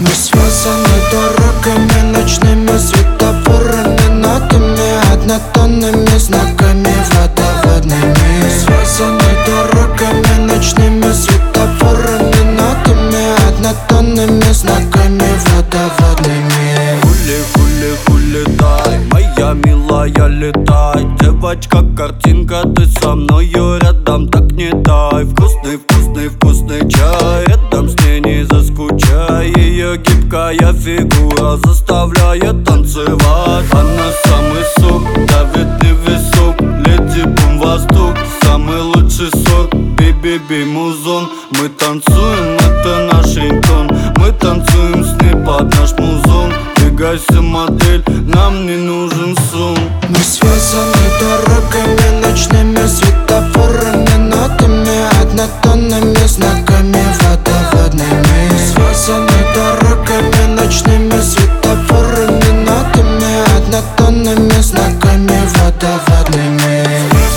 Мы связаны дорогами, ночными светофорами, нотами, однотонными знаками, водоводными. Связаны дорогами, ночными светофорами, нотами, однотонными знаками, водоводными. Хули, дай, моя милая, летай. Девочка, картинка, ты со мною рядом, так не дай. Вкусный чай, рядом с ней не заскучай. Ее гибкая фигура заставляет танцевать. Она самый сок, давит не висок. Леди бум восток, самый лучший сорт. Би-би-би музон, мы танцуем, это наш рингтон. Мы танцуем с ней под наш музон. Двигайся, модель, нам не нужен сон. Мы связаны дорогами, ночными светофорами, нотами, однотонными знаками, водоводными. Связаны дорогами, ночными светофорами, нотами, однотонными знаками, водоводными.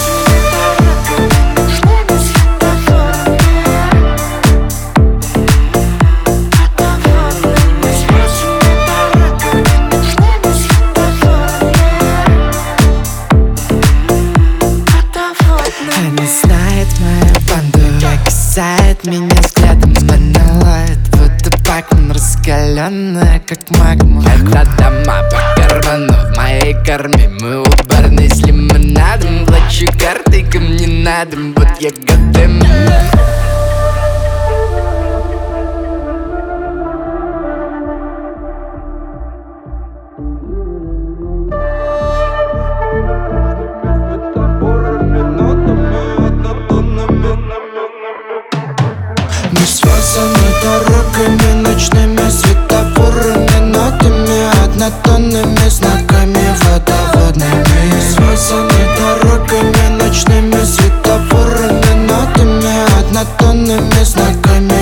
Она знает мою банду, касает меня взглядом. Она лает водопаком, раскаленная, как магма. Это дома по карману, в моей корме. Мы у барной с лимонадом. Плачу картой, ко мне надо, вот я готов. Мы связаны дорогами, ночными светофорами, нотами, однотонными знаками, водоводными. Связаны дорогами, ночными светофорами, нотами, однотонными знаками,